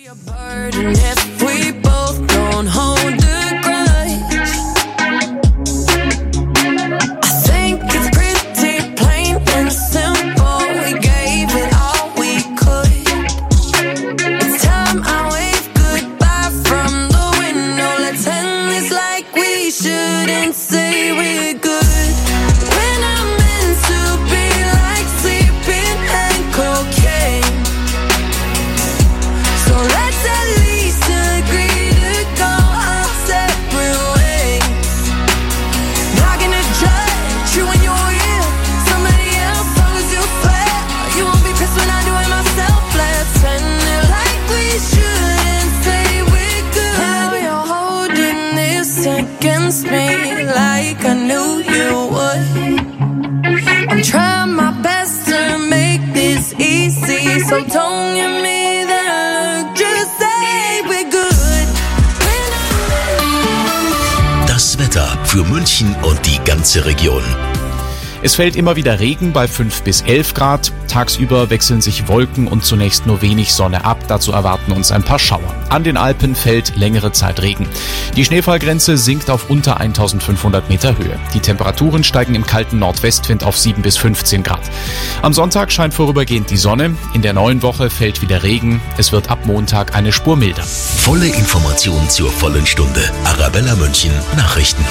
Against me like I knew you would. I'm trying my best to make this easy, so don't give me that look, just say we're good. Das Wetter für München und die ganze Region. Es fällt immer wieder Regen bei 5 bis 11 Grad. Tagsüber wechseln sich Wolken und zunächst nur wenig Sonne ab. Dazu erwarten uns ein paar Schauer. An den Alpen fällt längere Zeit Regen. Die Schneefallgrenze sinkt auf unter 1500 Meter Höhe. Die Temperaturen steigen im kalten Nordwestwind auf 7 bis 15 Grad. Am Sonntag scheint vorübergehend die Sonne. In der neuen Woche fällt wieder Regen. Es wird ab Montag eine Spur milder. Volle Information zur vollen Stunde. Arabella München Nachrichten.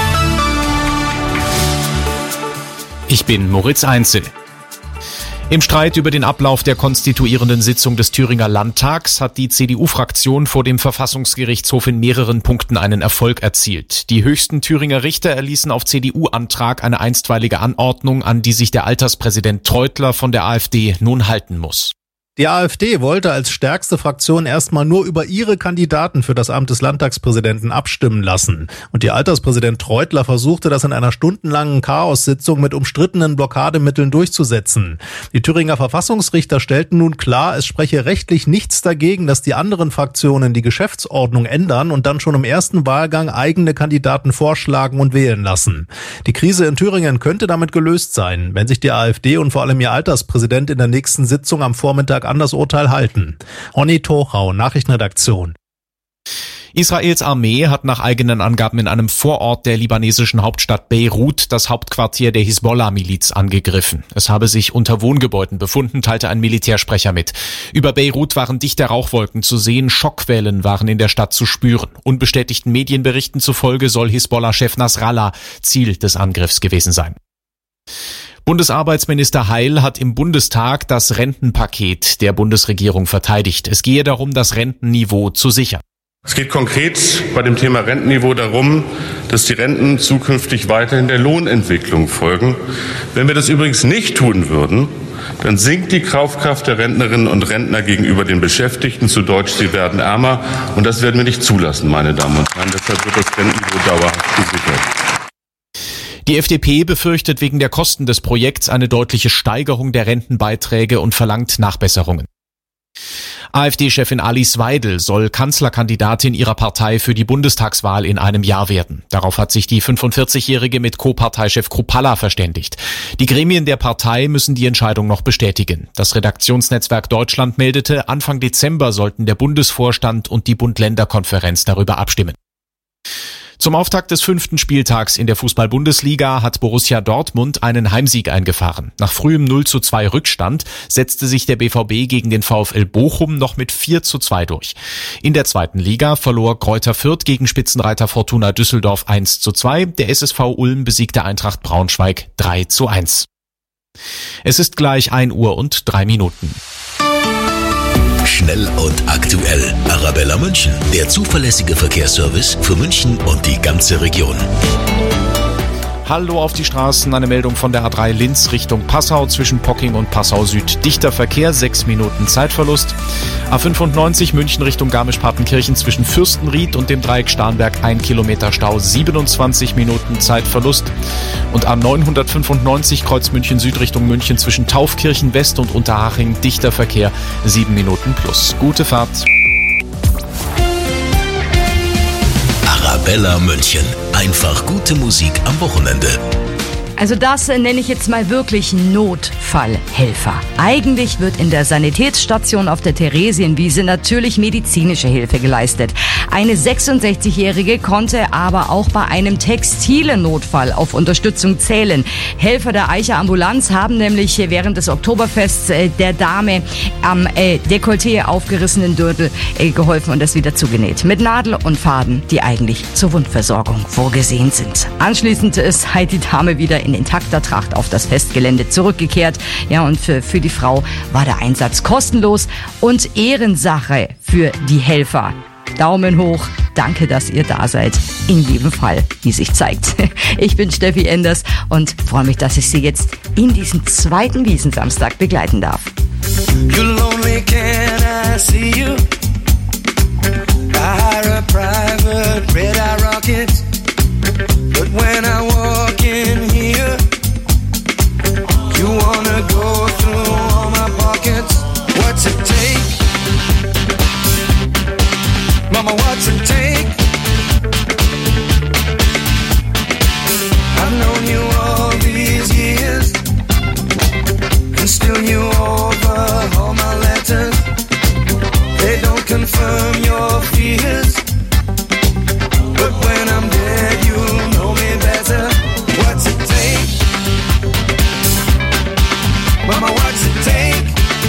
Ich bin Moritz Einzel. Im Streit über den Ablauf der konstituierenden Sitzung des Thüringer Landtags hat die CDU-Fraktion vor dem Verfassungsgerichtshof in mehreren Punkten einen Erfolg erzielt. Die höchsten Thüringer Richter erließen auf CDU-Antrag eine einstweilige Anordnung, an die sich der Alterspräsident Treutler von der AfD nun halten muss. Die AfD wollte als stärkste Fraktion erstmal nur über ihre Kandidaten für das Amt des Landtagspräsidenten abstimmen lassen. Und ihr Alterspräsident Treutler versuchte das in einer stundenlangen Chaossitzung mit umstrittenen Blockademitteln durchzusetzen. Die Thüringer Verfassungsrichter stellten nun klar, es spreche rechtlich nichts dagegen, dass die anderen Fraktionen die Geschäftsordnung ändern und dann schon im ersten Wahlgang eigene Kandidaten vorschlagen und wählen lassen. Die Krise in Thüringen könnte damit gelöst sein, wenn sich die AfD und vor allem ihr Alterspräsident in der nächsten Sitzung am Vormittag an das Urteil halten. Onni Tochau, Nachrichtenredaktion. Israels Armee hat nach eigenen Angaben in einem Vorort der libanesischen Hauptstadt Beirut das Hauptquartier der Hisbollah-Miliz angegriffen. Es habe sich unter Wohngebäuden befunden, teilte ein Militärsprecher mit. Über Beirut waren dichte Rauchwolken zu sehen, Schockwellen waren in der Stadt zu spüren. Unbestätigten Medienberichten zufolge soll Hisbollah-Chef Nasrallah Ziel des Angriffs gewesen sein. Bundesarbeitsminister Heil hat im Bundestag das Rentenpaket der Bundesregierung verteidigt. Es gehe darum, das Rentenniveau zu sichern. Es geht konkret bei dem Thema Rentenniveau darum, dass die Renten zukünftig weiterhin der Lohnentwicklung folgen. Wenn wir das übrigens nicht tun würden, dann sinkt die Kaufkraft der Rentnerinnen und Rentner gegenüber den Beschäftigten. Zu Deutsch, sie werden ärmer. Und das werden wir nicht zulassen, meine Damen und Herren. Deshalb wird das Rentenniveau dauerhaft gesichert. Die FDP befürchtet wegen der Kosten des Projekts eine deutliche Steigerung der Rentenbeiträge und verlangt Nachbesserungen. AfD-Chefin Alice Weidel soll Kanzlerkandidatin ihrer Partei für die Bundestagswahl in einem Jahr werden. Darauf hat sich die 45-Jährige mit Co-Parteichef Kruppalla verständigt. Die Gremien der Partei müssen die Entscheidung noch bestätigen. Das Redaktionsnetzwerk Deutschland meldete, Anfang Dezember sollten der Bundesvorstand und die Bund-Länder-Konferenz darüber abstimmen. Zum Auftakt des 5. Spieltags in der Fußball-Bundesliga hat Borussia Dortmund einen Heimsieg eingefahren. Nach frühem 0:2 Rückstand setzte sich der BVB gegen den VfL Bochum noch mit 4:2 durch. In der 2. Liga verlor Greuther Fürth gegen Spitzenreiter Fortuna Düsseldorf 1:2. Der SSV Ulm besiegte Eintracht Braunschweig 3:1. Es ist gleich 1:03. Schnell und aktuell. Arabella München, der zuverlässige Verkehrsservice für München und die ganze Region. Hallo auf die Straßen, eine Meldung von der A3 Linz Richtung Passau zwischen Pocking und Passau Süd. Dichter Verkehr, 6 Minuten Zeitverlust. A95 München Richtung Garmisch-Partenkirchen zwischen Fürstenried und dem Dreieck Starnberg 1 Kilometer Stau, 27 Minuten Zeitverlust. Und A995 Kreuz München Süd Richtung München zwischen Taufkirchen West und Unterhaching, dichter Verkehr, 7 Minuten plus. Gute Fahrt. Arabella München. Einfach gute Musik am Wochenende. Also das nenne ich jetzt mal wirklich Notfallhelfer. Eigentlich wird in der Sanitätsstation auf der Theresienwiese natürlich medizinische Hilfe geleistet. Eine 66-Jährige konnte aber auch bei einem textilen Notfall auf Unterstützung zählen. Helfer der Eicher Ambulanz haben nämlich während des Oktoberfests der Dame am Dekolleté aufgerissenen Gürtel geholfen und das wieder zugenäht. Mit Nadel und Faden, die eigentlich zur Wundversorgung vorgesehen sind. Anschließend sei die Dame wieder in intakter Tracht auf das Festgelände zurückgekehrt. Ja, und für die Frau war der Einsatz kostenlos und Ehrensache für die Helfer. Daumen hoch, danke, dass ihr da seid. In jedem Fall, wie sich zeigt. Ich bin Steffi Enders und freue mich, dass ich Sie jetzt in diesem zweiten Wiesensamstag begleiten darf. You lonely, can I see you? I hire a private red-eye rocket, but when I walk in here, you wanna go through all my pockets. What's it take? Mama, what's it take? I've known you all these years, and still you overhaul my letters. They don't confirm your fears, but when I'm dead, you'll know me better. What's it take? Mama, what's it take?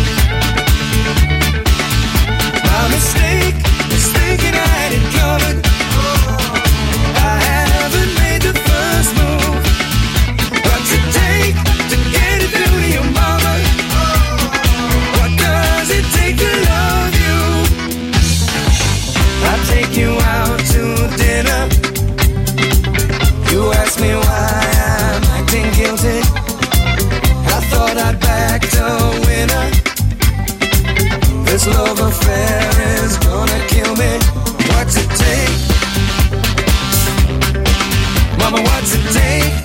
My mistake thinking I had it covered. I haven't made the first move. What's it take to get it through to your mama? What does it take to love you? I take you out to dinner. You ask me why I'm acting guilty. I thought I'd backed a winner. This love affair is gonna kill me. What's it take? Mama, what's it take?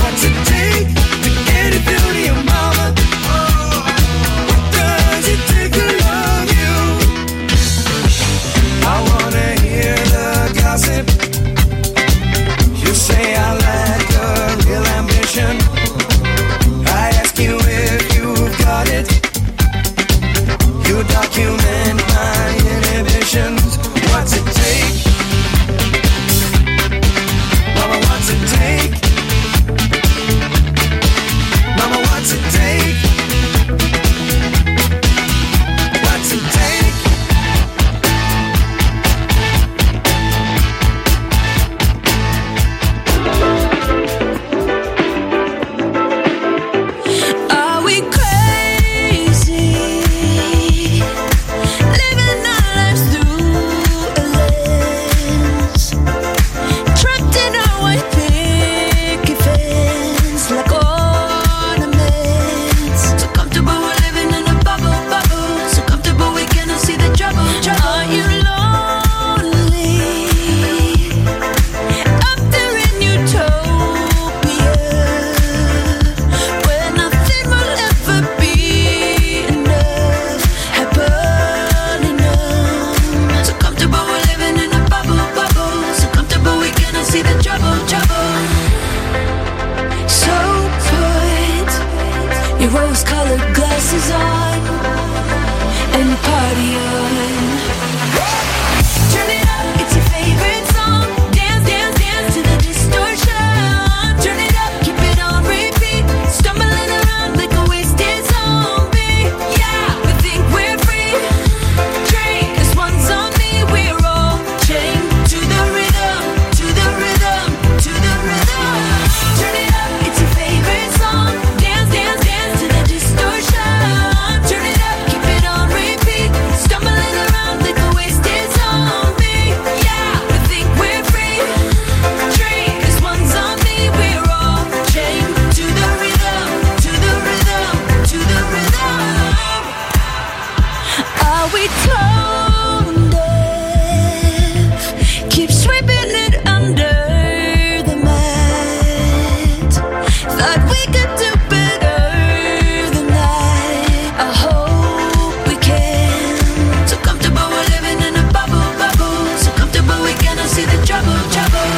Take we tone deaf, keep sweeping it under the mat. Thought we could do better than that. I hope we can. So comfortable we're living in a bubble, bubble. So comfortable we cannot see the trouble, trouble.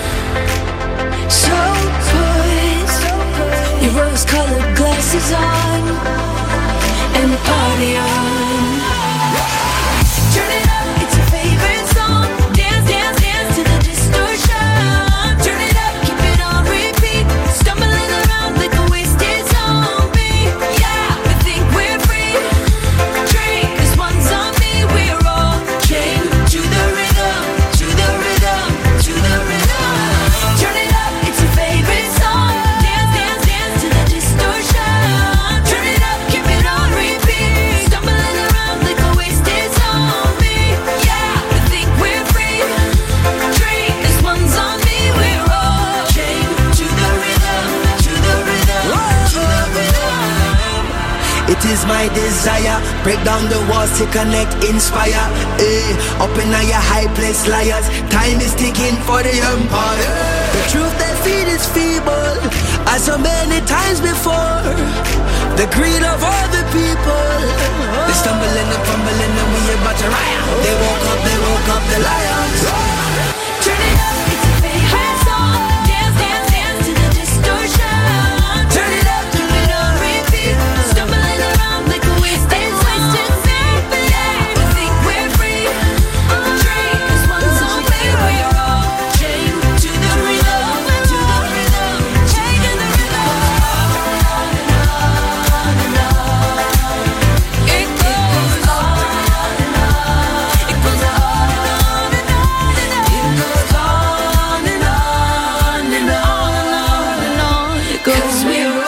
So put your rose-colored glasses on and party on. Turn it up, it's your favorite song. Dance, dance, dance to the distortion. Turn it up, keep it on repeat. Stumbling around like a wasted zombie. Yeah, we think we're free. Drink, this one's on me. We're all chained to the rhythm, to the rhythm, to the rhythm. Turn it up, it's your favorite song. Dance, dance, dance to the distortion. Turn it up, keep it on repeat. Stumbling around like a wasted zombie. Yeah, we think we're free. Drink, this one's on me. We're all chained to the rhythm, to the rhythm, to the rhythm. It is my desire, break down the walls to connect, inspire. Up in your high place, liars. Time is ticking for the empire. The truth they feed is feeble, as so many times before. The greed of all the people. They stumbling and fumbling and we about to riot. They woke up the lions. Turn it up, it's your favorite song. Dance, dance, dance to the distortion. Turn it up, keep it on repeat. Stumbling around like a wasted zombie. Yeah, we think we're free. Drink, this one's on me. We're all chained to the rhythm, to the rhythm, chained to the rhythm. On and on and on. It goes on and on. It goes on and on and on. It goes on and on and on and on. 'Cause we're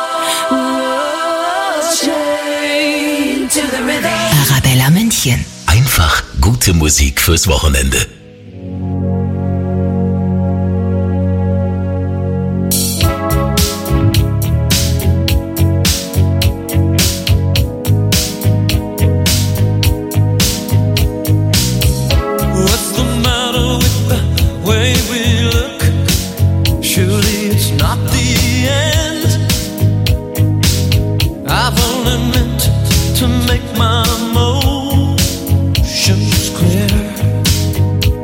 all chained to the rhythm. Arabella München. Einfach gute Musik fürs Wochenende. What's the matter with the way we look? Surely it's not the end. I've only meant to make my emotions clear.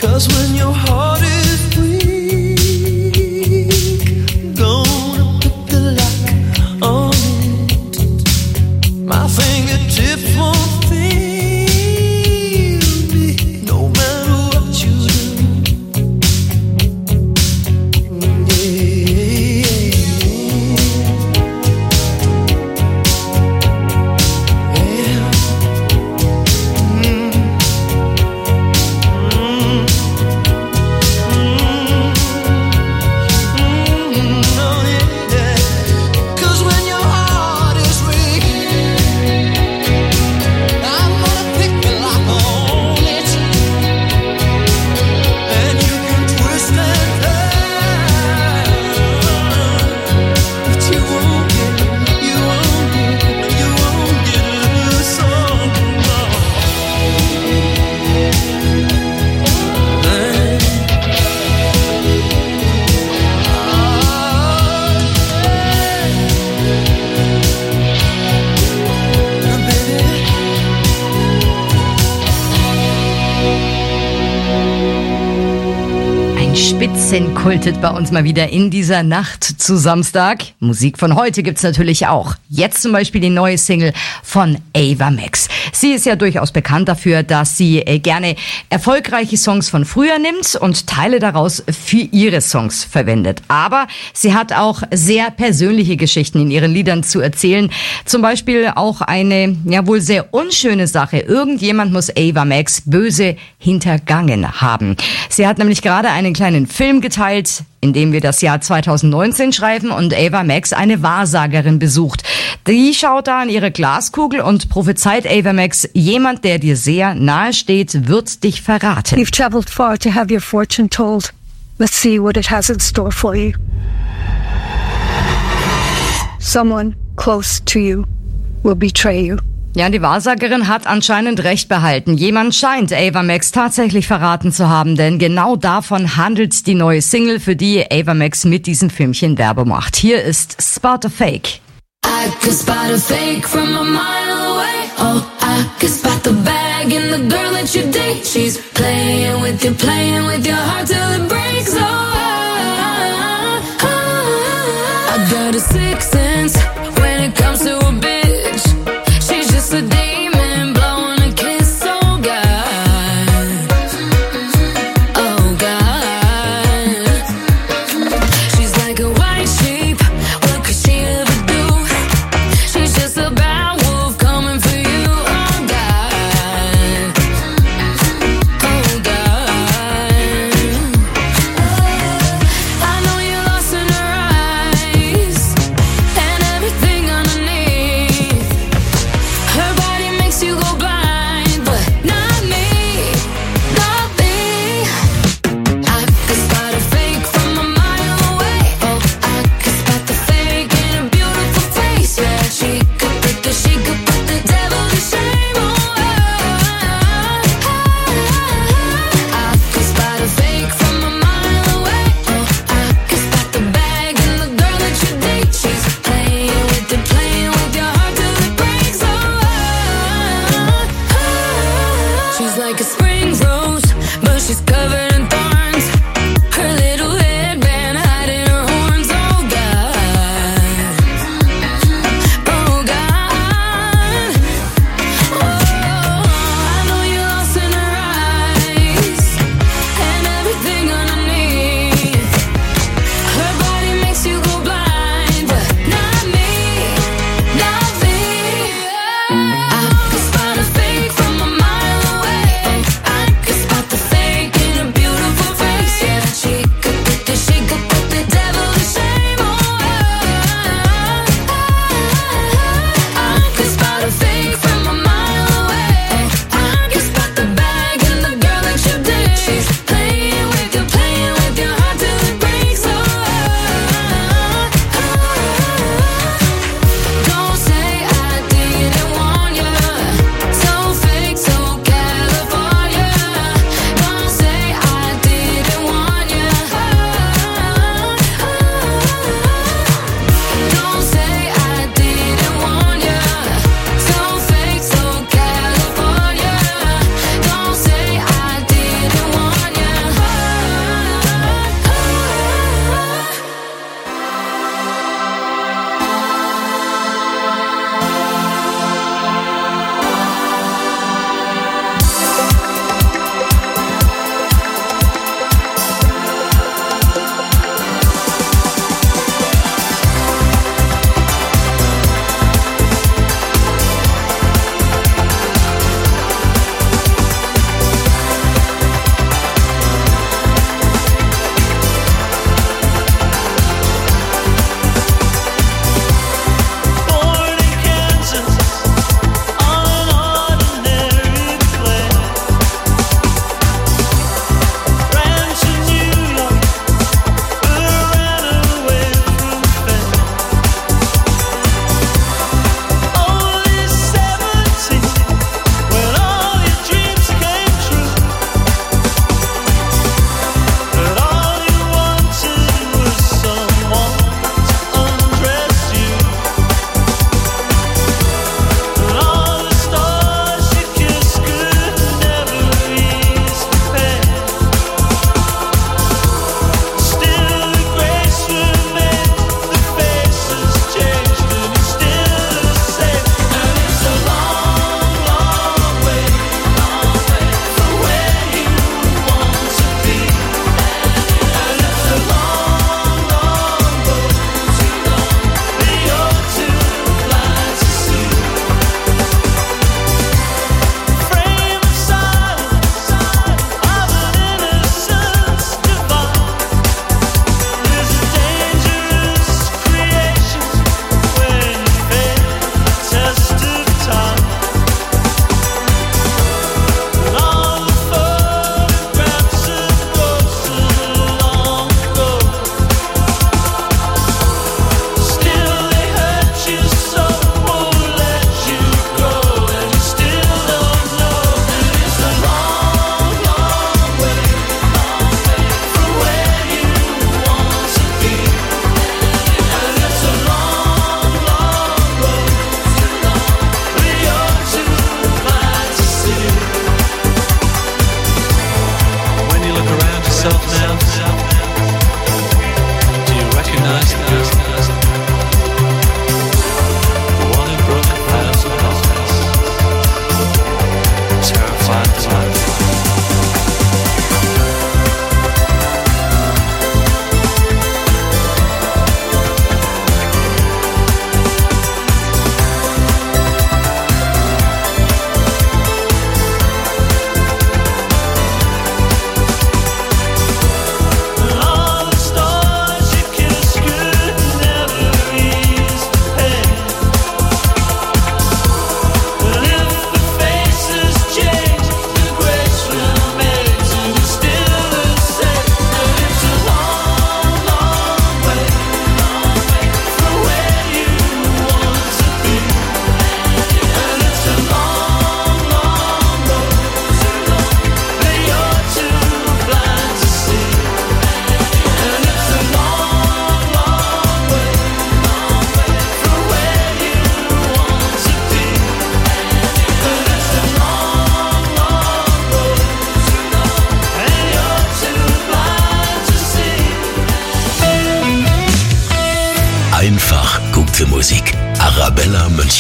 'Cause when your heart is weak, gonna put the lock on it. My fingertips won't feel me, no matter what you do. Kultet bei uns mal wieder in dieser Nacht zu Samstag. Musik von heute gibt's natürlich auch. Jetzt zum Beispiel die neue Single von Ava Max. Sie ist ja durchaus bekannt dafür, dass sie gerne erfolgreiche Songs von früher nimmt und Teile daraus für ihre Songs verwendet. Aber sie hat auch sehr persönliche Geschichten in ihren Liedern zu erzählen. Zum Beispiel auch eine, ja wohl sehr unschöne Sache. Irgendjemand muss Ava Max böse hintergangen haben. Sie hat nämlich gerade einen kleinen Film geteilt, in dem wir das Jahr 2019 schreiben und Ava Max eine Wahrsagerin besucht. Die schaut da in ihre Glaskugel und prophezeit Ava Max, jemand, der dir sehr nahe steht, wird dich verraten. You've traveled far to have your fortune told. Let's see what it has in store for you. Someone close to you will betray you. Ja, die Wahrsagerin hat anscheinend recht behalten. Jemand scheint Ava Max tatsächlich verraten zu haben, denn genau davon handelt die neue Single, für die Ava Max mit diesem Filmchen Werbung macht. Hier ist Spot a Fake. I could spot a fake from a mile away. Oh, I could spot the bag in the girl that you date. She's playing with your heart till it breaks. Oh, I got a sixth sense when it comes to a bitch. A demon blowing a kiss, oh God, oh God. She's like a white sheep, what could she ever do? She's just a bad wolf coming for you, oh God, oh God. I know you're lost in her eyes and everything underneath. Her body makes you go blind, but not me, not me. I could spot a fake from a mile away. Oh, I could spot the fake in a beautiful face. Yeah, she could put the devil to shame. Oh, I could spot a fake from a mile away. Oh, I could spot the bag in the girl that you date. She's playing with your heart till it breaks. Oh, she's like a spring rose, but she's covered in thorns. Her little headband hiding her horns. Oh God, oh God. Oh, I know you're lost in her eyes and everything underneath. Her body makes you go blind, but not me, not me. I could spot a fake from a mile away. I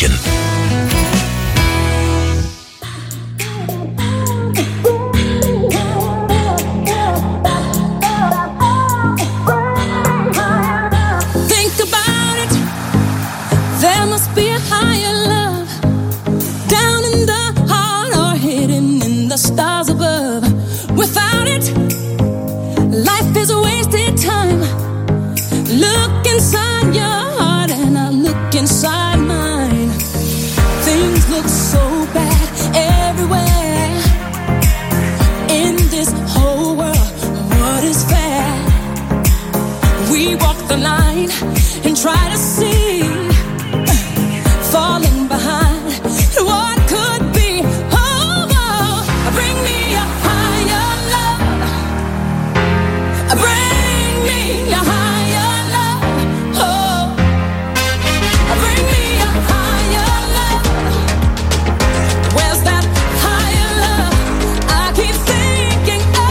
München. Think about it. There must be a higher love down in the heart or hidden in the stars above. Without it, life is a wasted time. Look inside your heart and I look inside mine. Things look so bad everywhere in this whole world. What is fair? We walk the line and try to see, falling behind what could be. Oh, oh, bring me a higher love. Bring me a higher love. Oh, bring me a higher love. Where's that higher love I keep thinking of?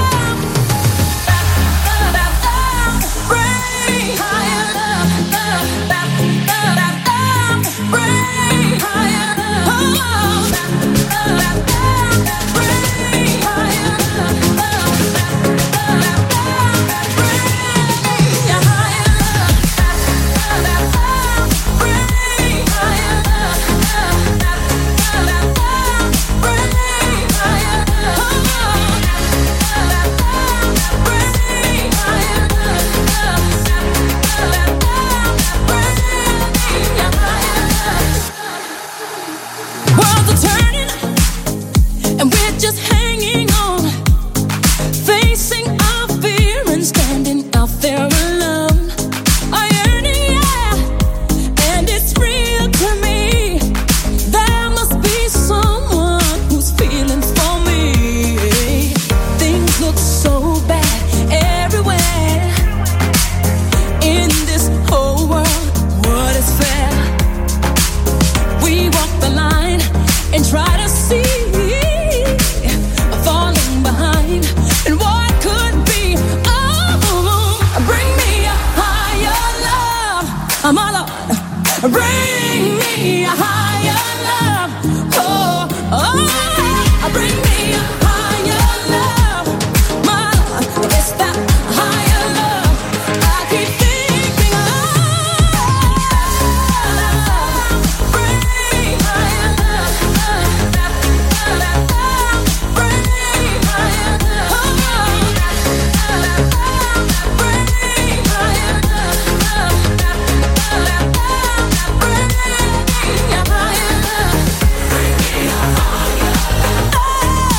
Bring me higher love. Bring me higher love. Oh, bring me higher love. Worlds are turning, and we're just hanging on, facing our fear and standing out there alone. A yearning, yeah, and it's real to me. There must be someone who's feeling for me. Things look so bad everywhere in this whole world. What is fair? We walk the line and try to see, falling behind and what could be. Oh, bring me a higher love, my Lord. Bring me a higher love. Oh, oh, bring me a higher love, my Lord. It's that higher love I keep thinking of. Bring me higher love. Bring me higher love. Bring me higher love.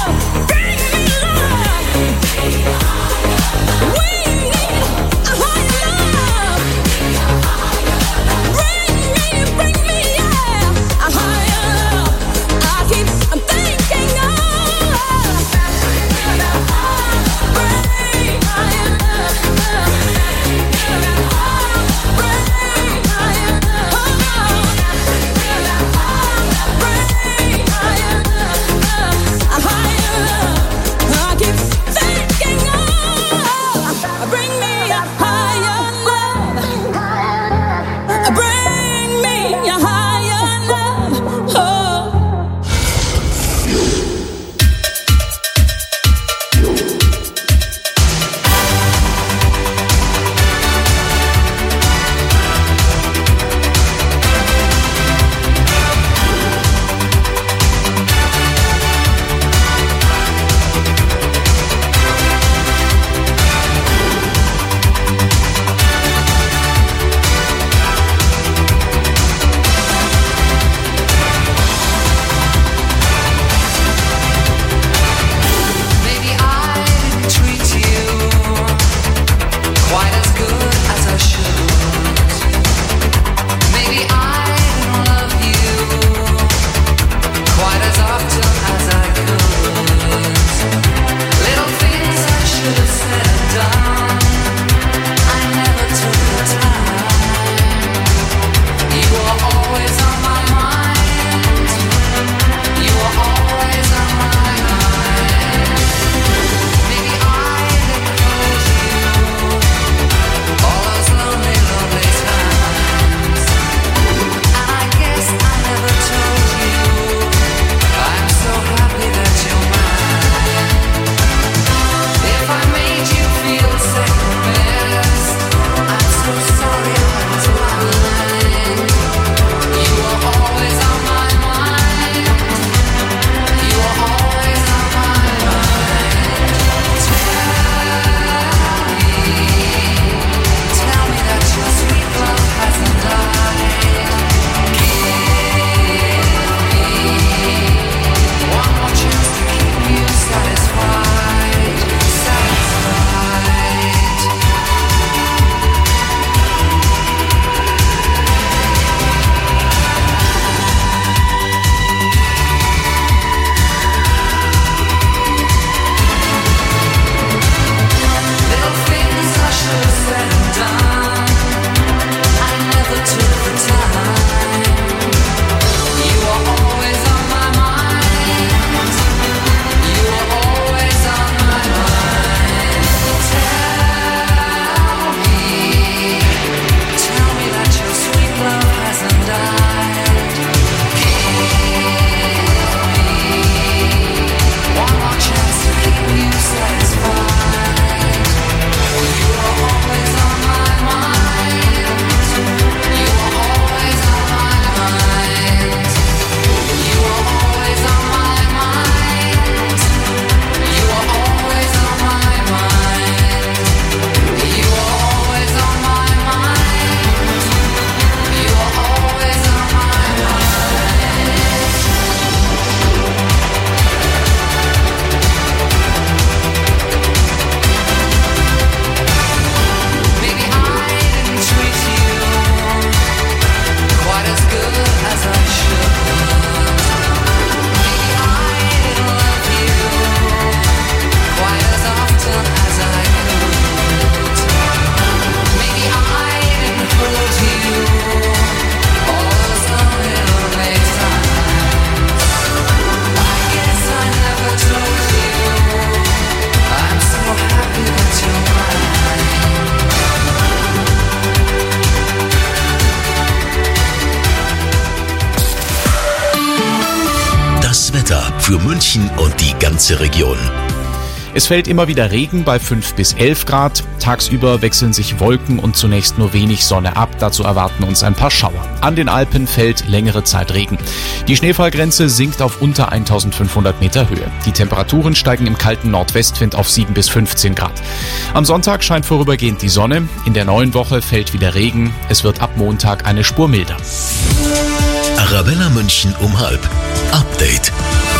für München und die ganze Region. Es fällt immer wieder Regen bei 5 bis 11 Grad. Tagsüber wechseln sich Wolken und zunächst nur wenig Sonne ab. Dazu erwarten uns ein paar Schauer. An den Alpen fällt längere Zeit Regen. Die Schneefallgrenze sinkt auf unter 1500 Meter Höhe. Die Temperaturen steigen im kalten Nordwestwind auf 7 bis 15 Grad. Am Sonntag scheint vorübergehend die Sonne. In der neuen Woche fällt wieder Regen. Es wird ab Montag eine Spur milder. Arabella München um 12:30. Update.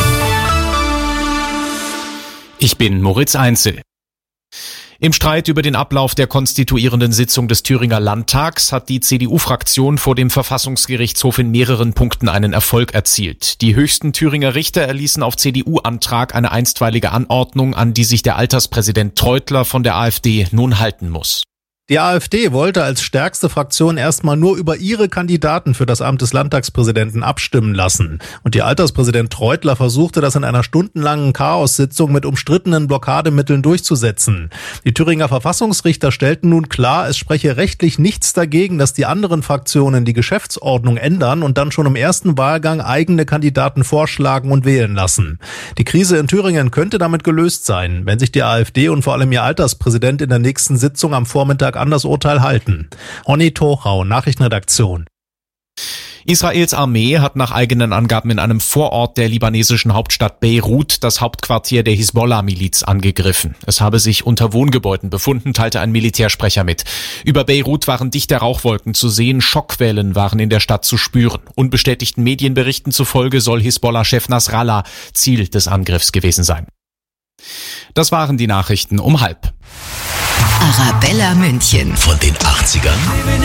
Ich bin Moritz Einzel. Im Streit über den Ablauf der konstituierenden Sitzung des Thüringer Landtags hat die CDU-Fraktion vor dem Verfassungsgerichtshof in mehreren Punkten einen Erfolg erzielt. Die höchsten Thüringer Richter erließen auf CDU-Antrag eine einstweilige Anordnung, an die sich der Alterspräsident Treutler von der AfD nun halten muss. Die AfD wollte als stärkste Fraktion erstmal nur über ihre Kandidaten für das Amt des Landtagspräsidenten abstimmen lassen. Und die Alterspräsident Treutler versuchte das in einer stundenlangen Chaossitzung mit umstrittenen Blockademitteln durchzusetzen. Die Thüringer Verfassungsrichter stellten nun klar, es spreche rechtlich nichts dagegen, dass die anderen Fraktionen die Geschäftsordnung ändern und dann schon im ersten Wahlgang eigene Kandidaten vorschlagen und wählen lassen. Die Krise in Thüringen könnte damit gelöst sein, wenn sich die AfD und vor allem ihr Alterspräsident in der nächsten Sitzung am Vormittag an das Urteil halten. Onni Tochau, Nachrichtenredaktion. Israels Armee hat nach eigenen Angaben in einem Vorort der libanesischen Hauptstadt Beirut das Hauptquartier der Hisbollah-Miliz angegriffen. Es habe sich unter Wohngebäuden befunden, teilte ein Militärsprecher mit. Über Beirut waren dichte Rauchwolken zu sehen, Schockwellen waren in der Stadt zu spüren. Unbestätigten Medienberichten zufolge soll Hisbollah-Chef Nasrallah Ziel des Angriffs gewesen sein. Das waren die Nachrichten um 12:30. Arabella München. Von den 80ern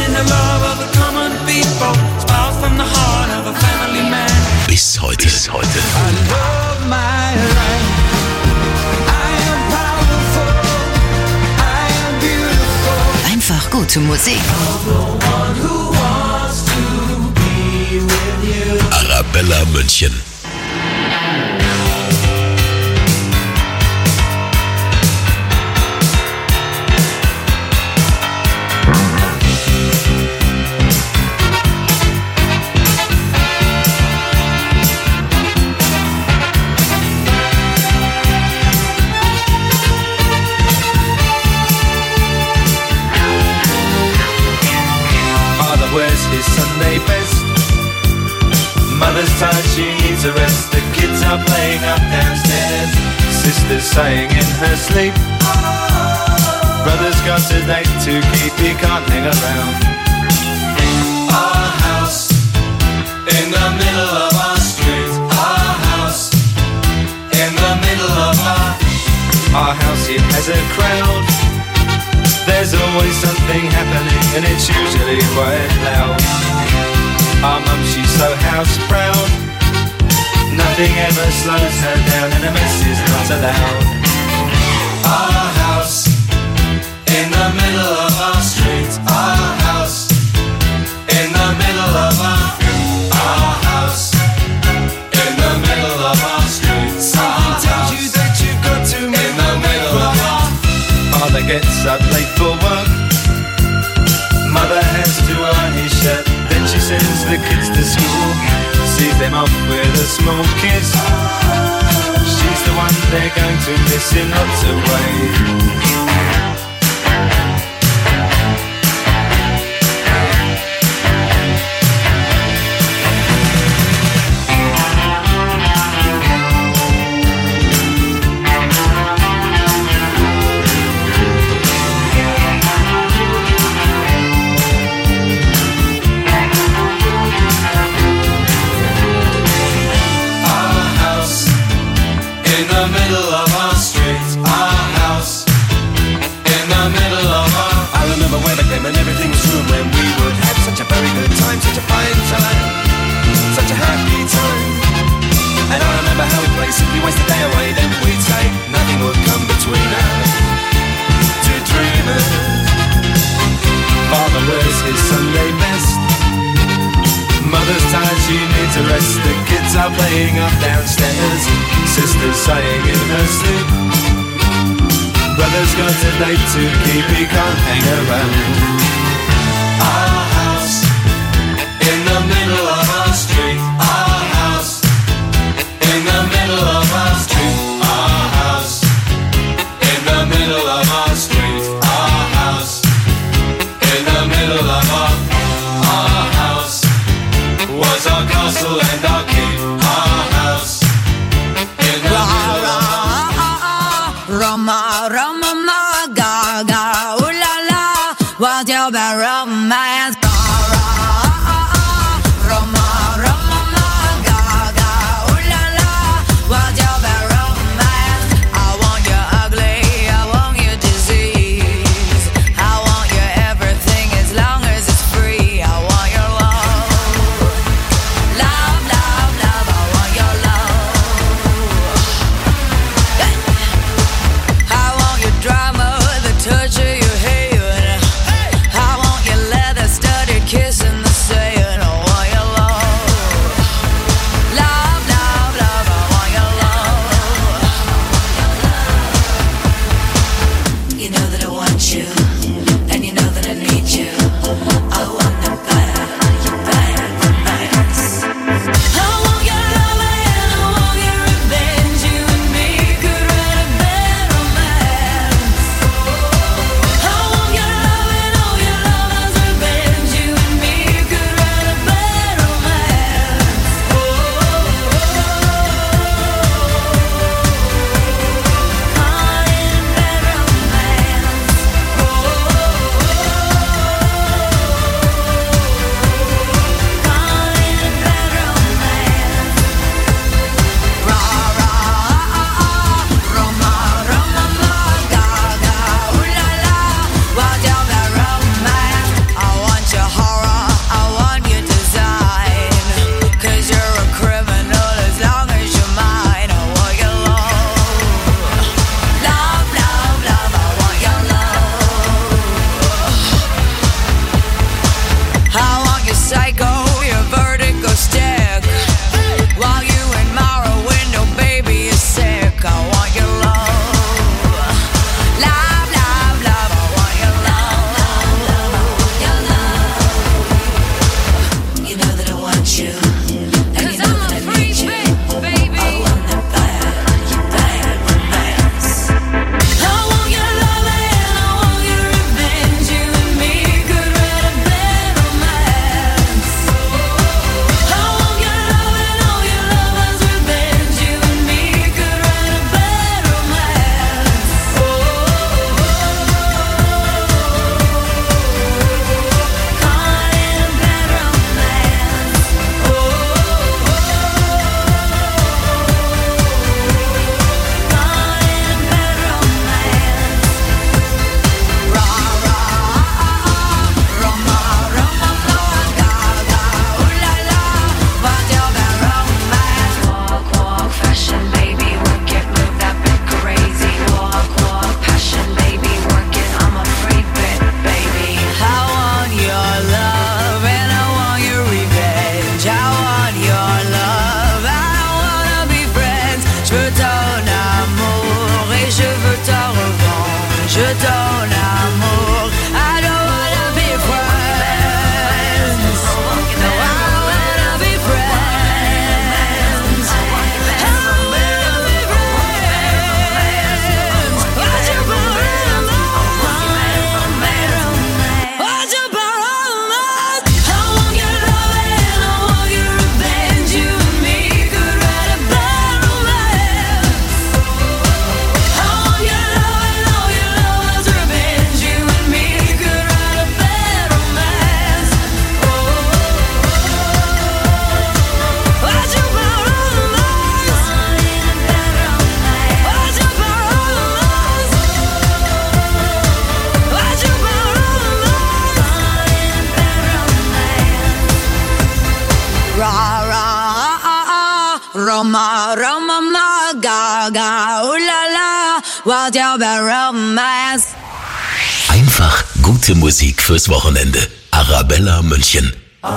bis heute. Einfach gute Musik. Arabella München. His Sunday best. Mother's tired, she needs a rest. The kids are playing up downstairs. Sister's sighing in her sleep. Brother's got a date to keep, he can't hang around. Our house in the middle of our street. Our house in the middle of our house, it has a crowd. There's always something happening and it's usually quite loud. Our mum, she's so house proud. Nothing ever slows her down and a mess is not allowed. Our house in the middle of our street. Our house in the middle of our house in the middle of our street. Someone tells you that you've got to move in the middle of our father gets up late for work. Mother has to iron his shirt. Then she sends the kids to school. Sees them off with a small kiss. She's the one they're going to miss in lots of ways. And everything was room when we would have such a very good time, such a fine time, such a happy time. And I remember how we played, simply waste the day away, then we'd say nothing would come between us. Two dreamers. Father wears his Sunday best. Mother's tired, she needs a rest. The kids are playing up downstairs. Sister's sighing in her sleep. Brother's got a date to keep, he can't hang around. Our house in the middle of our street. Our house in the middle of Roma, Roma, ma, Gaga, ooh la la, what's your bad romance? Roma, Roma, ma, Gaga, ooh la la, what's your bad romance? Einfach gute Musik fürs Wochenende. Arabella München.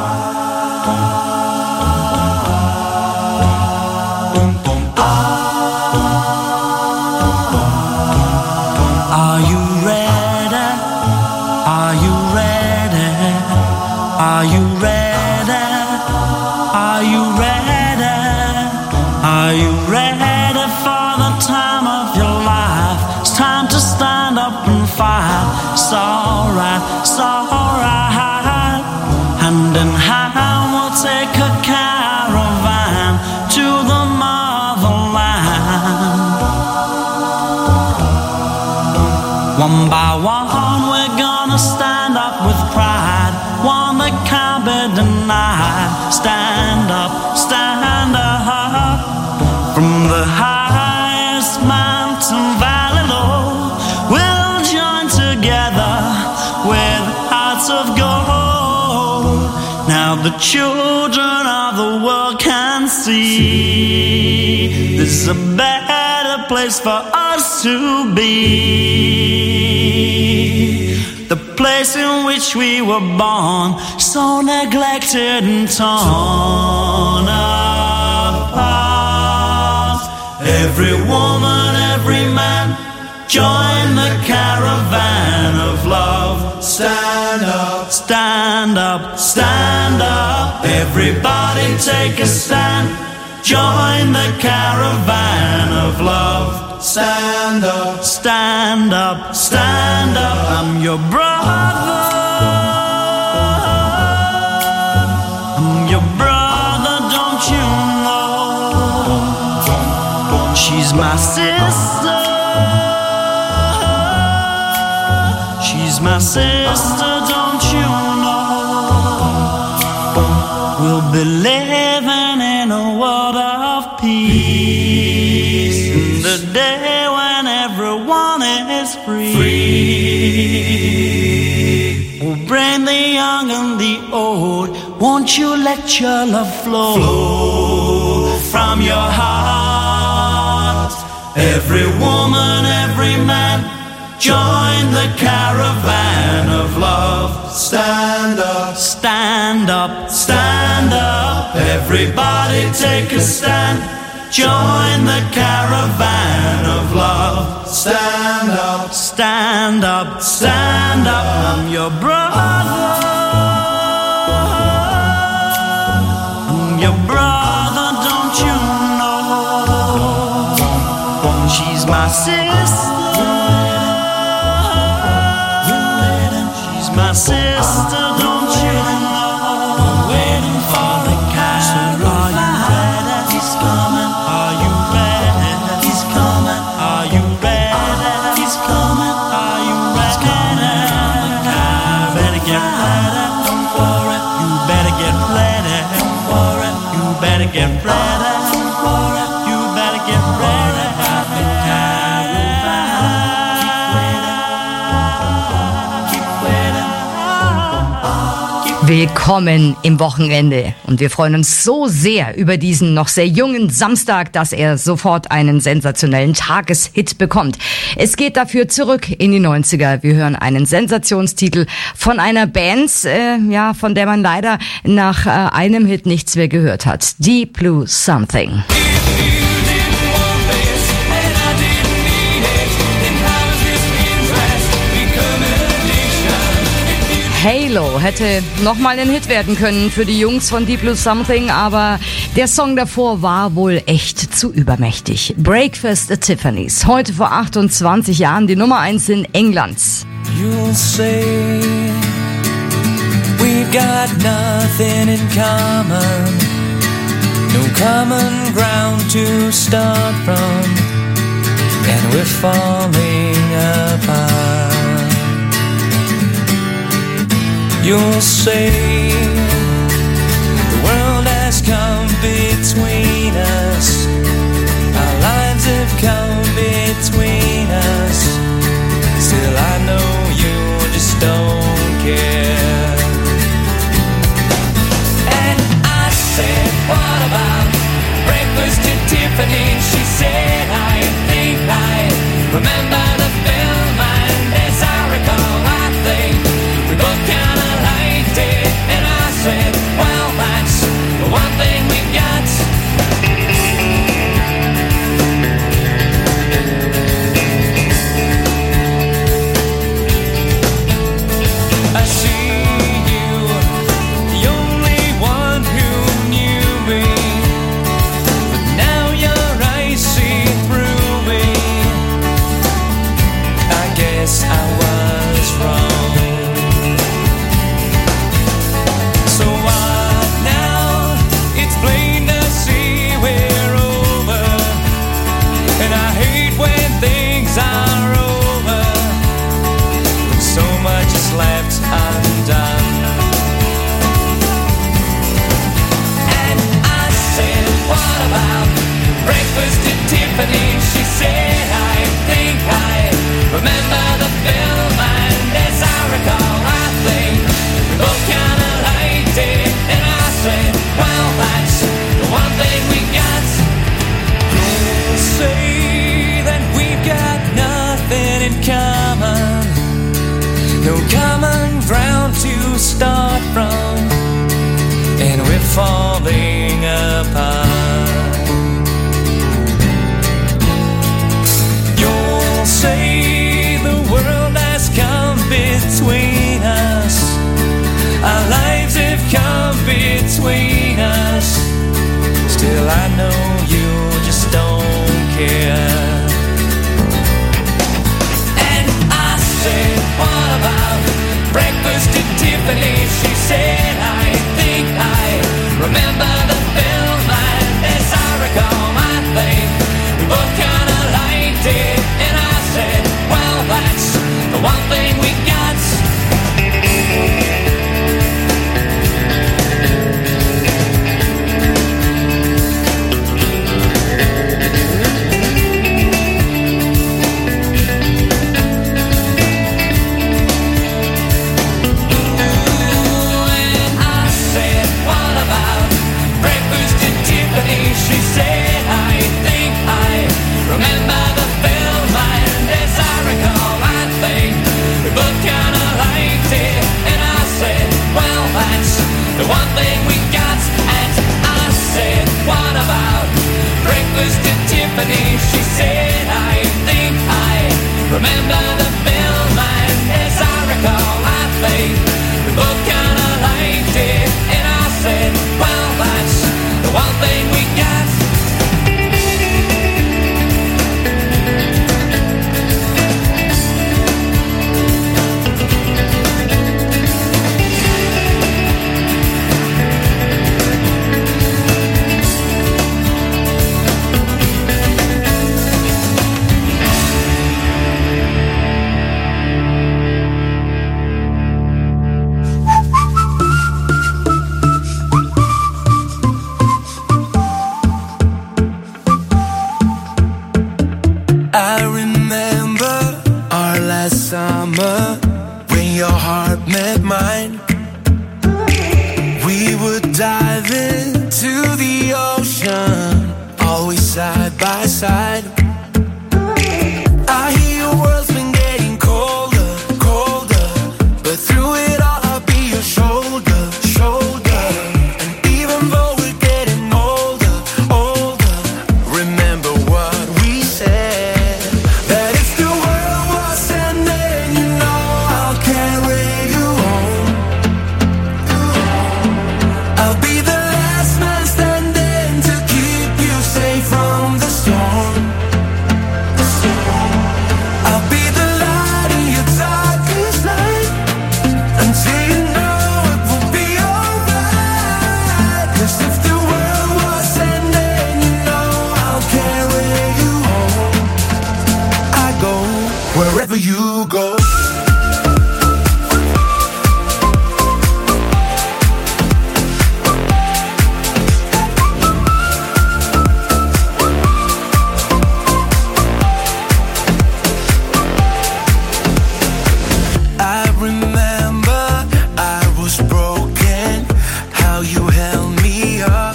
Are you ready? Are you ready? Are you ready? Are you ready? Are you ready for the time of your life? It's time to stand up and fight. It's alright, it's alright. Hand in hand we'll take a caravan to the motherland. One by one we're gonna stand up with pride, one that can't be denied. Stand up, stand up. From the highest mountain valley low, we'll join together with hearts of gold. Now the children of the world can see this is a better place for us to be. The place in which we were born, so neglected and torn apart. Every woman, every man, join the caravan of love. Stand up, stand up, stand up. Everybody take a stand. Join the caravan of love. Stand up, stand up, stand up. I'm your brother. I'm your brother, don't you know? She's my sister. She's my sister, don't you know? We'll be living in a world of peace, in the day when everyone is free. We'll bring the young and the old. Won't you let your love flow from your heart? Every woman, every man, join the caravan of love. Stand up, stand up, stand up. Everybody take a stand. Join the caravan of love. Stand up, stand up, stand up. I'm your brother. I'm your brother, don't you know? She's my sister. My sister, don't you know? Waiting for the caravan. Are you ready? He's coming. Are you ready? He's coming. Are you ready? He's coming. Are you ready? You better get ready. Don't worry. You better get ready. Don't worry. You better get ready. Don't worry. You better get ready. The Willkommen im Wochenende und wir freuen uns so sehr über diesen noch sehr jungen Samstag, dass er sofort einen sensationellen Tageshit bekommt. Es geht dafür zurück in die 90er. Wir hören einen Sensationstitel von einer Band, von der man leider nach einem Hit nichts mehr gehört hat. Deep Blue Something. Halo hätte nochmal ein Hit werden können für die Jungs von Deep Blue Something, aber der Song davor war wohl echt zu übermächtig. Breakfast at Tiffany's, heute vor 28 Jahren die Nummer 1 in England. You'll say we've got nothing in common, no common ground to start from, and we're falling apart. You'll say the world has come between us, our lives have come between us. Still I know you just don't care. And I said, what about breakfast at Tiffany's? She said, I think I remember the film, and as I recall, I think we both kinda liked it. And I said, well, that's the one thing we got. I see you, the only one who knew me, but now your eyes see through me. I remember our last summer when your heart met mine. We would dive into the ocean, always side by side. I hear your world's been getting colder, colder, but through it all I'll be your shoulder, shoulder. And even though we're getting older, older, remember what we said, that if the world was ending, you know I'll carry you home. I'll be the last man standing to keep you safe from the storm. I'll be the light in your darkest night, until you know it will be alright. 'Cause if the world was ending, you know I'll carry you home. I go wherever you go. I remember I was broken, how you held me up.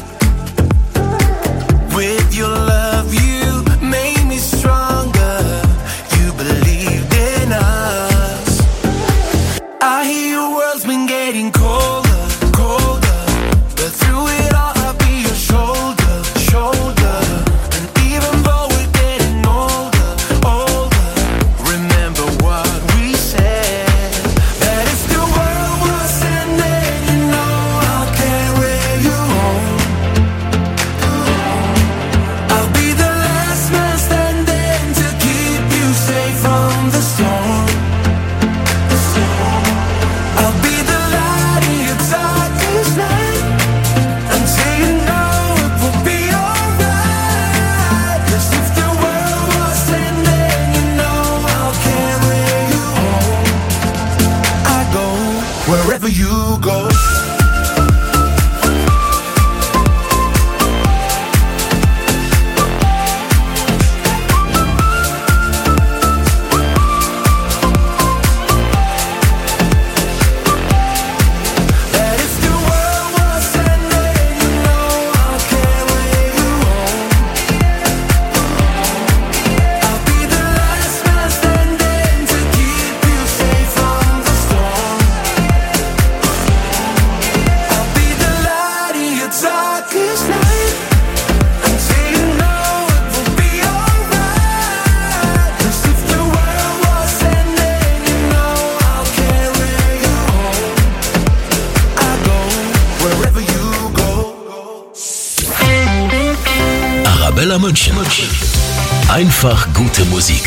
With your love you made me stronger, you believed in us. I hear your world's been getting colder, colder, but through it all I'll be your shoulder, shoulder. And even though we're getting older, older, remember what we said, that if the world was ending, you know I'll carry you home. I'll be the last man standing to keep you safe from the storm. I'll be the light in your darkest night, until you know it will be alright. 'Cause if the world was ending, you know I'll carry you home. I go wherever you go. That if the world was ending, you know I'll carry you home. I'll be the last man standing to keep you safe from the storm. I'll be the light in your darkest night, until you know it will be alright. 'Cause if the world was ending, you know I'll carry you home. I go wherever you go. Arabella München. Einfach gute Musik.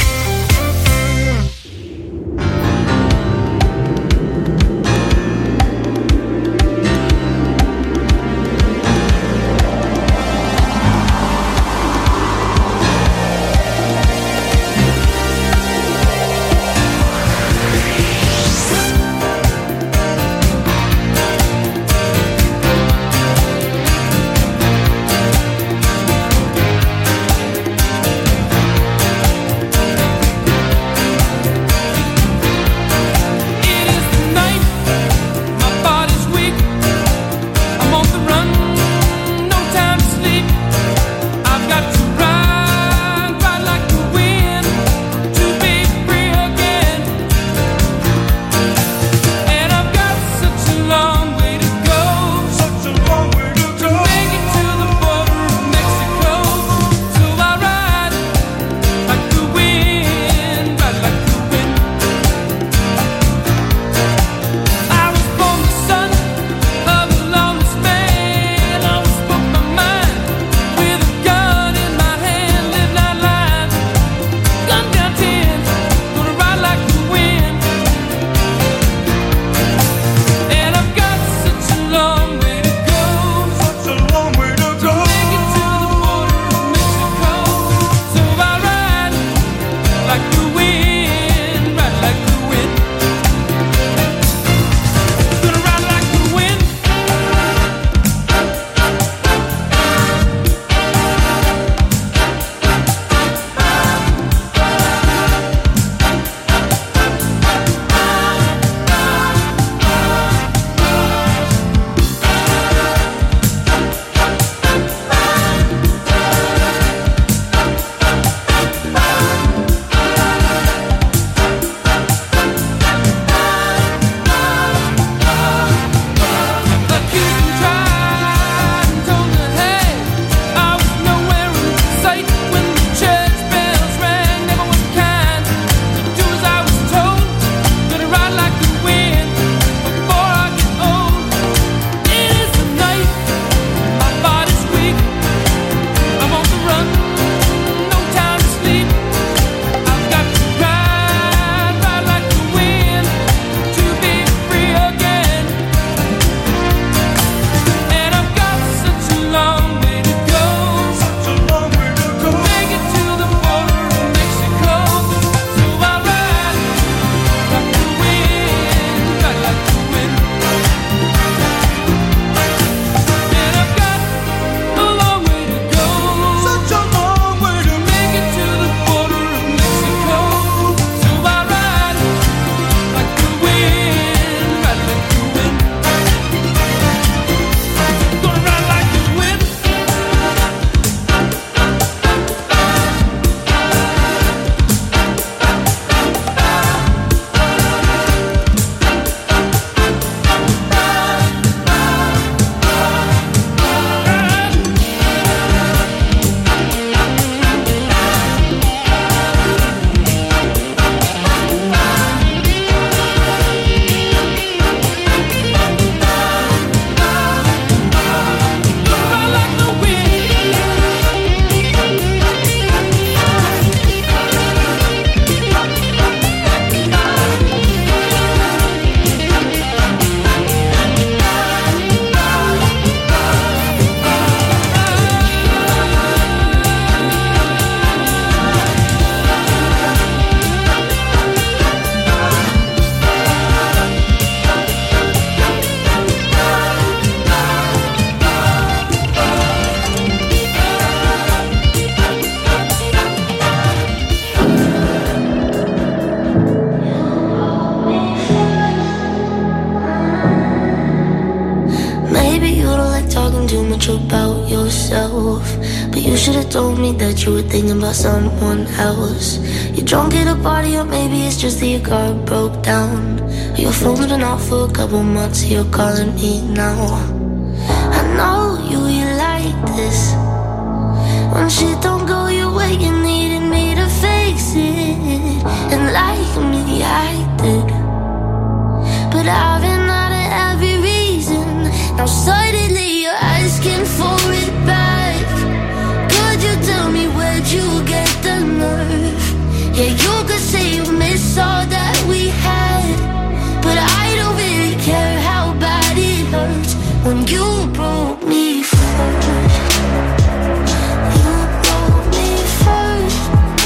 should've told me that you were thinking about someone else. You're drunk at a party, or maybe it's just that your car broke down. Your phone's been off for a couple months, you're calling me now. I know you like this. When shit don't go your way, you needed me to fix it. And like me, I did. But I've been out of every reason. Now suddenly you're asking for it back. Could you tell me where'd you get the nerve? Yeah, you could say you miss all that we had, but I don't really care how bad it hurts when you broke me first. You broke me first.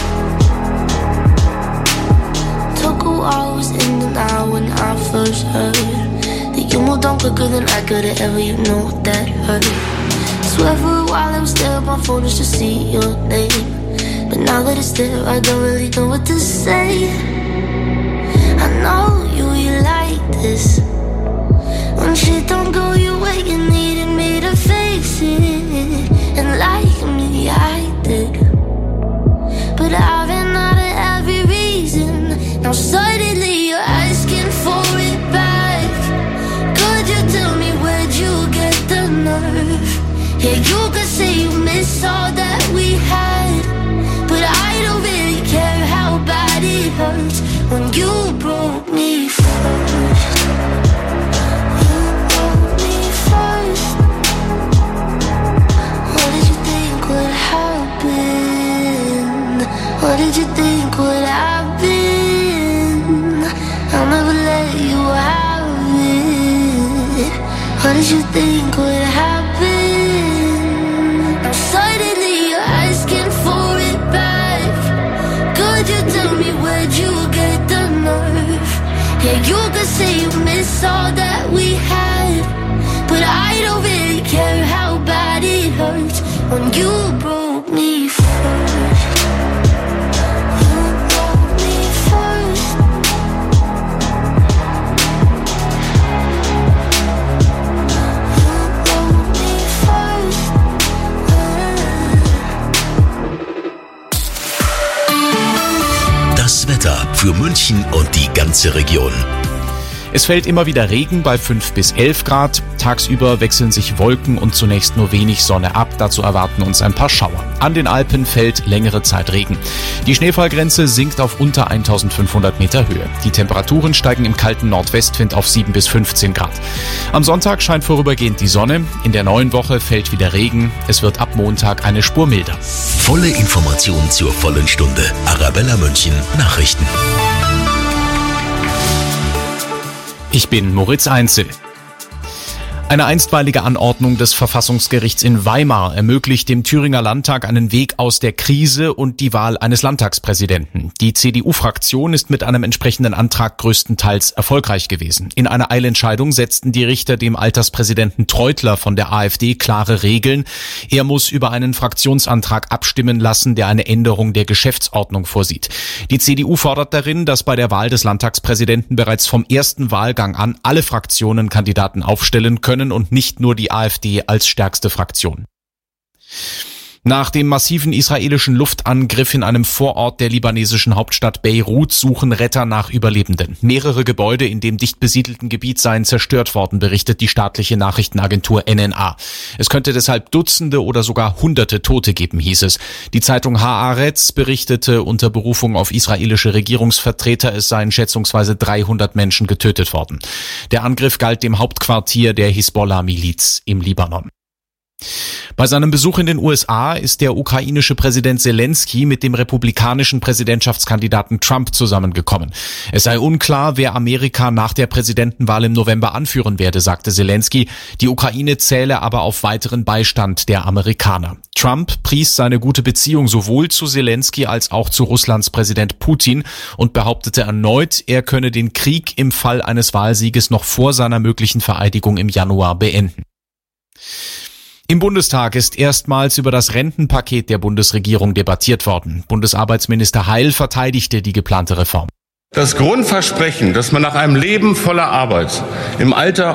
Took a while, was in denial when I first heard that you moved on quicker than I could've ever, you know that hurt. Swear for a while I was there on my phone just to see your name, but now that it's there I don't really know what to say. I know you like this. When shit don't go your way, you needed me to fix it. And like me, I did. But I've been out of every reason. Now suddenly you're asking for it back. Could you tell me where'd you get the nerve? Yeah, you could say you miss all that we had, but I don't really care how bad it hurts when you broke me first. You broke me first. What did you think would happen? What did you think would happen? I'll never let you have it. What did you think would happen? Now suddenly you're asking for it back. Could you tell me where'd you get the nerve? Yeah, you could say you miss all that we had, but I don't really care how bad it hurts when you broke me first. You broke me first. You broke me first. Das Wetter für München und die ganze Region. Es fällt immer wieder Regen bei 5 bis 11 Grad. Tagsüber wechseln sich Wolken und zunächst nur wenig Sonne ab. Dazu erwarten uns ein paar Schauer. An den Alpen fällt längere Zeit Regen. Die Schneefallgrenze sinkt auf unter 1500 Meter Höhe. Die Temperaturen steigen im kalten Nordwestwind auf 7 bis 15 Grad. Am Sonntag scheint vorübergehend die Sonne. In der neuen Woche fällt wieder Regen. Es wird ab Montag eine Spur milder. Volle Information zur vollen Stunde. Arabella München Nachrichten. Ich bin Moritz Einzel. Eine einstweilige Anordnung des Verfassungsgerichts in Weimar ermöglicht dem Thüringer Landtag einen Weg aus der Krise und die Wahl eines Landtagspräsidenten. Die CDU-Fraktion ist mit einem entsprechenden Antrag größtenteils erfolgreich gewesen. In einer Eilentscheidung setzten die Richter dem Alterspräsidenten Treutler von der AfD klare Regeln. Er muss über einen Fraktionsantrag abstimmen lassen, der eine Änderung der Geschäftsordnung vorsieht. Die CDU fordert darin, dass bei der Wahl des Landtagspräsidenten bereits vom ersten Wahlgang an alle Fraktionen Kandidaten aufstellen können und nicht nur die AfD als stärkste Fraktion. Nach dem massiven israelischen Luftangriff in einem Vorort der libanesischen Hauptstadt Beirut suchen Retter nach Überlebenden. Mehrere Gebäude in dem dicht besiedelten Gebiet seien zerstört worden, berichtet die staatliche Nachrichtenagentur NNA. Es könnte deshalb Dutzende oder sogar Hunderte Tote geben, hieß es. Die Zeitung Haaretz berichtete unter Berufung auf israelische Regierungsvertreter, es seien schätzungsweise 300 Menschen getötet worden. Der Angriff galt dem Hauptquartier der Hisbollah-Miliz im Libanon. Bei seinem Besuch in den USA ist der ukrainische Präsident Zelensky mit dem republikanischen Präsidentschaftskandidaten Trump zusammengekommen. Es sei unklar, wer Amerika nach der Präsidentenwahl im November anführen werde, sagte Zelensky. Die Ukraine zähle aber auf weiteren Beistand der Amerikaner. Trump pries seine gute Beziehung sowohl zu Zelensky als auch zu Russlands Präsident Putin und behauptete erneut, er könne den Krieg im Fall eines Wahlsieges noch vor seiner möglichen Vereidigung im Januar beenden. Im Bundestag ist erstmals über das Rentenpaket der Bundesregierung debattiert worden. Bundesarbeitsminister Heil verteidigte die geplante Reform. Das Grundversprechen, dass man nach einem Leben voller Arbeit im Alter